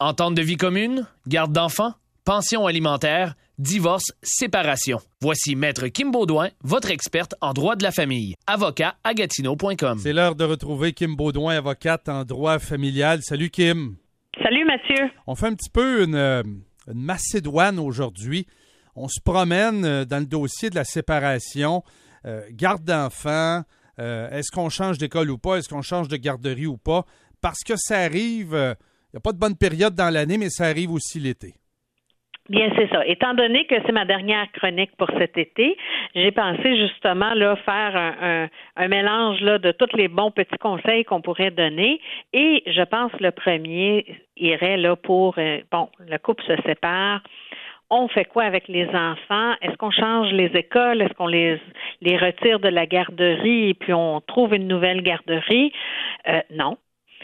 Entente de vie commune? Garde d'enfants? Pension alimentaire? Divorce? Séparation? Voici Maître Kim Beaudoin, votre experte en droit de la famille. Avocat à Gatineau.com. C'est l'heure de retrouver Kim Beaudoin, avocate en droit familial. Salut Kim. Salut Mathieu. On fait un petit peu une Macédoine aujourd'hui. On se promène dans le dossier de la séparation. Garde d'enfants, est-ce qu'on change d'école ou pas? Est-ce qu'on change de garderie ou pas? Parce que ça arrive, il n'y a pas de bonne période dans l'année, mais ça arrive aussi l'été. Bien, c'est ça. Étant donné que c'est ma dernière chronique pour cet été, j'ai pensé justement là faire un mélange là de tous les bons petits conseils qu'on pourrait donner. Et je pense que le premier irait là pour le couple se sépare. On fait quoi avec les enfants? Est-ce qu'on change les écoles? Est-ce qu'on les retire de la garderie et puis on trouve une nouvelle garderie? Non.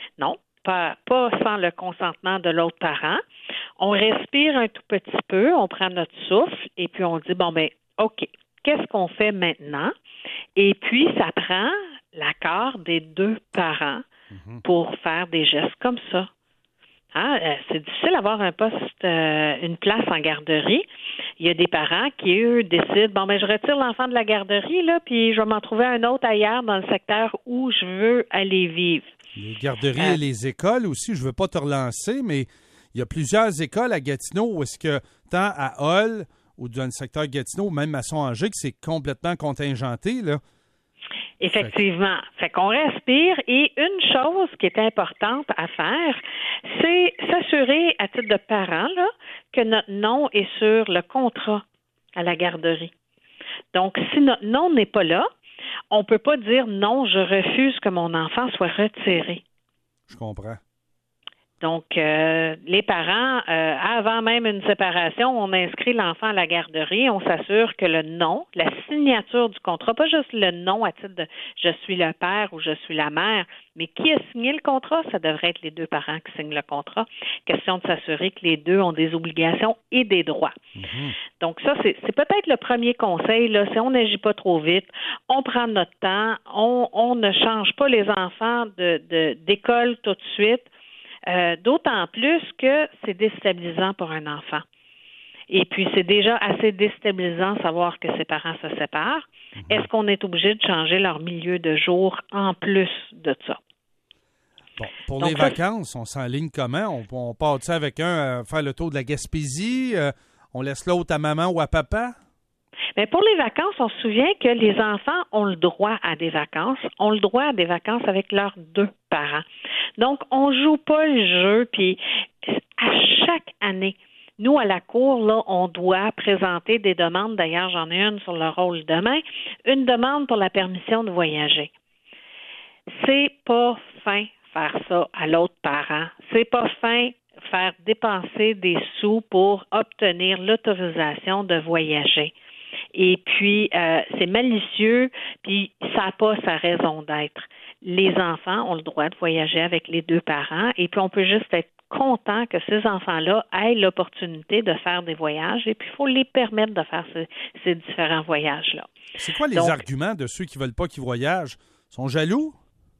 Pas sans le consentement de l'autre parent. On respire un tout petit peu, on prend notre souffle et puis on dit, OK, qu'est-ce qu'on fait maintenant? Et puis, ça prend l'accord des deux parents pour faire des gestes comme ça. C'est difficile d'avoir un poste, une place en garderie. Il y a des parents qui, eux, décident, je retire l'enfant de la garderie, là, puis je vais m'en trouver un autre ailleurs dans le secteur où je veux aller vivre. Les garderies et les écoles aussi, je ne veux pas te relancer, mais il y a plusieurs écoles à Gatineau où est-ce que, tant à Hull ou dans le secteur Gatineau, ou même Masson-Angers, que c'est complètement contingenté, là. Effectivement. Fait qu'on respire et une chose qui est importante à faire, c'est s'assurer à titre de parent là, que notre nom est sur le contrat à la garderie. Donc, si notre nom n'est pas là, on ne peut pas dire non, je refuse que mon enfant soit retiré. Je comprends. Donc, les parents, avant même une séparation, on inscrit l'enfant à la garderie, on s'assure que le nom, la signature du contrat, pas juste le nom à titre de « je suis le père » ou « je suis la mère », mais qui a signé le contrat? Ça devrait être les deux parents qui signent le contrat. Question de s'assurer que les deux ont des obligations et des droits. Donc, ça, c'est peut-être le premier conseil, là, c'est on n'agit pas trop vite, on prend notre temps, on ne change pas les enfants d'école tout de suite. D'autant plus que c'est déstabilisant pour un enfant. Et puis, c'est déjà assez déstabilisant de savoir que ses parents se séparent. Est-ce qu'on est obligé de changer leur milieu de jour en plus de ça? Bon, pour les vacances, on s'enligne comment? On part avec un à faire le tour de la Gaspésie? On laisse l'autre à maman ou à papa? Mais pour les vacances, on se souvient que les enfants ont le droit à des vacances. Ont le droit à des vacances avec leurs deux parents. Donc, on joue pas le jeu. Puis, à chaque année, nous, à la Cour, là, on doit présenter des demandes. D'ailleurs, j'en ai une sur le rôle demain. Une demande pour la permission de voyager. C'est pas fin faire ça à l'autre parent. C'est pas fin faire dépenser des sous pour obtenir l'autorisation de voyager. Et puis, c'est malicieux, puis ça n'a pas sa raison d'être. Les enfants ont le droit de voyager avec les deux parents, et puis on peut juste être content que ces enfants-là aient l'opportunité de faire des voyages, et puis il faut les permettre de faire ces différents voyages-là. C'est quoi les arguments de ceux qui ne veulent pas qu'ils voyagent? Ils sont jaloux?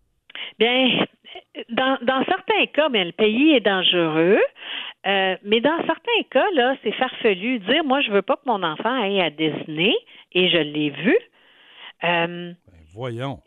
Bien, dans certains cas, le pays est dangereux. Mais dans certains cas, là, c'est farfelu. Dire, moi, je veux pas que mon enfant aille à Disney, et je l'ai vu. Voyons.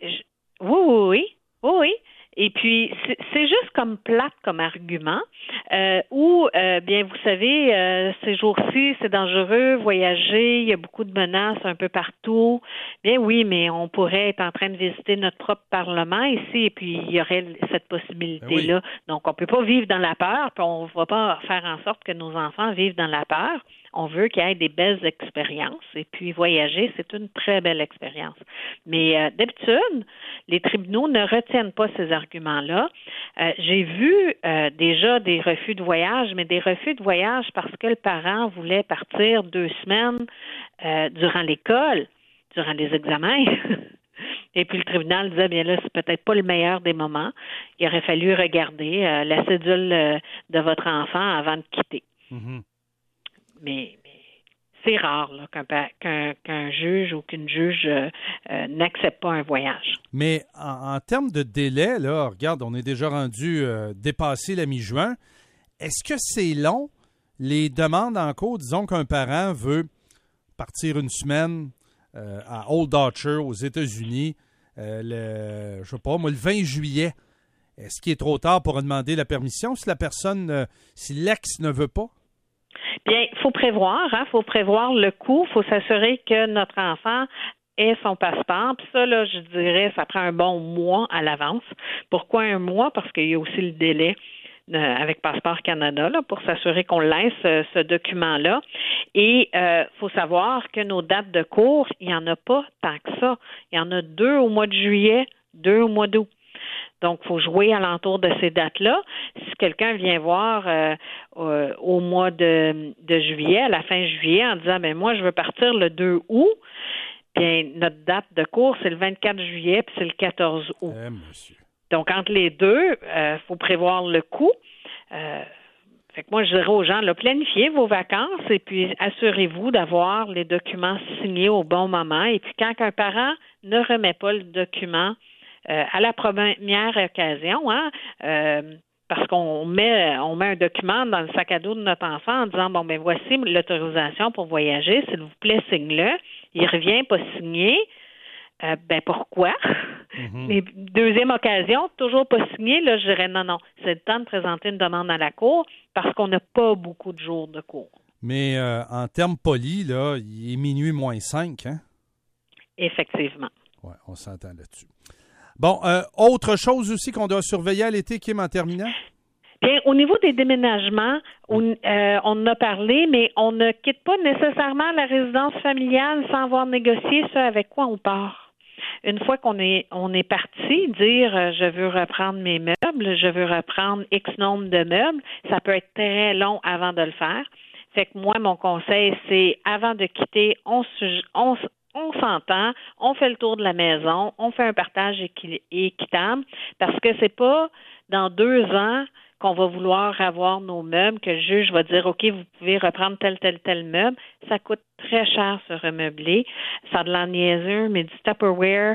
Oui. Et puis, c'est juste comme plate comme argument, où, vous savez, ces jours-ci, c'est dangereux, voyager, il y a beaucoup de menaces un peu partout. Bien oui, mais on pourrait être en train de visiter notre propre Parlement ici, et puis il y aurait cette possibilité-là. Oui. Donc, on peut pas vivre dans la peur, puis on va pas faire en sorte que nos enfants vivent dans la peur. On veut qu'il y ait des belles expériences, et puis voyager, c'est une très belle expérience. Mais d'habitude, les tribunaux ne retiennent pas ces arguments-là. J'ai vu déjà des refus de voyage, mais des refus de voyage parce que le parent voulait partir 2 semaines durant l'école, durant les examens. Et puis le tribunal disait, bien là, c'est peut-être pas le meilleur des moments. Il aurait fallu regarder la cédule de votre enfant avant de quitter. Mais c'est rare là, qu'un juge ou qu'une juge n'accepte pas un voyage. Mais en termes de délai, là, regarde, on est déjà rendu dépassé la mi-juin. est-ce que c'est long, les demandes en cours? Disons qu'un parent veut partir une semaine à Old Archer, aux États-Unis, le 20 juillet. Est-ce qu'il est trop tard pour demander la permission si si l'ex ne veut pas? Bien, il faut prévoir, faut prévoir le coût, il faut s'assurer que notre enfant ait son passeport. Puis ça, là, je dirais, ça prend un bon mois à l'avance. Pourquoi un mois? Parce qu'il y a aussi le délai avec Passeport Canada là, pour s'assurer qu'on laisse ce document-là. Et faut savoir que nos dates de cours, il n'y en a pas tant que ça. Il y en a 2 au mois de juillet, 2 au mois d'août. Donc, il faut jouer alentour de ces dates-là. Si quelqu'un vient voir au mois de juillet, à la fin juillet, en disant, moi, je veux partir le 2 août, bien, notre date de cours, c'est le 24 juillet, puis c'est le 14 août. Monsieur. Donc, entre les deux, faut prévoir le coût. Fait que moi, je dirais aux gens, là, planifiez vos vacances et puis assurez-vous d'avoir les documents signés au bon moment. Et puis, quand un parent ne remet pas le document à la première occasion, parce qu'on met un document dans le sac à dos de notre enfant en disant, voici l'autorisation pour voyager, s'il vous plaît, signe-le. Il revient pas signé. Pourquoi? Mm-hmm. Et deuxième occasion, toujours pas signé, là, je dirais non, c'est le temps de présenter une demande à la Cour parce qu'on n'a pas beaucoup de jours de cours. Mais en termes polis, là, il est minuit moins 5, hein? Effectivement. Oui, on s'entend là-dessus. Bon, autre chose aussi qu'on doit surveiller à l'été, Kim, en terminant? Bien, au niveau des déménagements, on en a parlé, mais on ne quitte pas nécessairement la résidence familiale sans avoir négocié ce avec quoi on part. Une fois qu'on est parti, dire je veux reprendre mes meubles, je veux reprendre X nombre de meubles, ça peut être très long avant de le faire. Fait que moi, mon conseil, c'est avant de quitter, on s'entend, on fait le tour de la maison, on fait un partage équitable, parce que c'est pas dans 2 ans qu'on va vouloir avoir nos meubles, que le juge va dire, OK, vous pouvez reprendre tel meuble. Ça coûte très cher se remeubler. Ça a de la niaiseux, mais du Tupperware,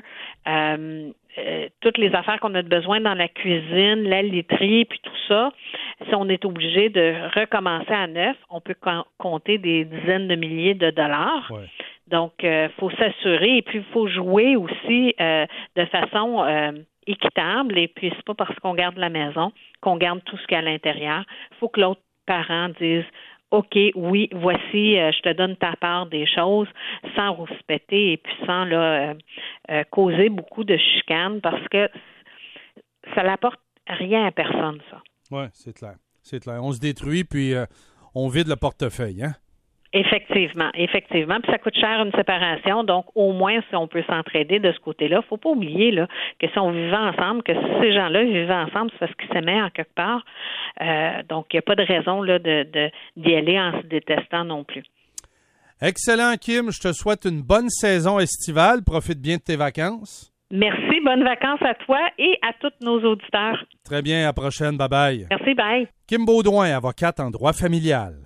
toutes les affaires qu'on a besoin dans la cuisine, la literie, puis tout ça, si on est obligé de recommencer à neuf, on peut compter des dizaines de milliers de dollars. Ouais. Donc, faut s'assurer et puis il faut jouer aussi de façon équitable. Et puis, c'est pas parce qu'on garde la maison qu'on garde tout ce qu'il y a à l'intérieur. Il faut que l'autre parent dise OK, oui, voici, je te donne ta part des choses sans rouspéter et puis sans causer beaucoup de chicanes parce que ça n'apporte rien à personne, ça. Oui, c'est clair. C'est clair. On se détruit puis on vide le portefeuille, hein? Effectivement. Puis ça coûte cher une séparation, donc au moins si on peut s'entraider de ce côté-là, faut pas oublier là que si on vivait ensemble, que si ces gens-là vivaient ensemble, c'est parce qu'ils s'aimaient en quelque part. Donc il n'y a pas de raison là d'y aller en se détestant non plus. Excellent, Kim. Je te souhaite une bonne saison estivale. Profite bien de tes vacances. Merci. Bonnes vacances à toi et à tous nos auditeurs. Très bien. À la prochaine. Bye-bye. Merci. Bye. Kim Beaudoin, avocate en droit familial.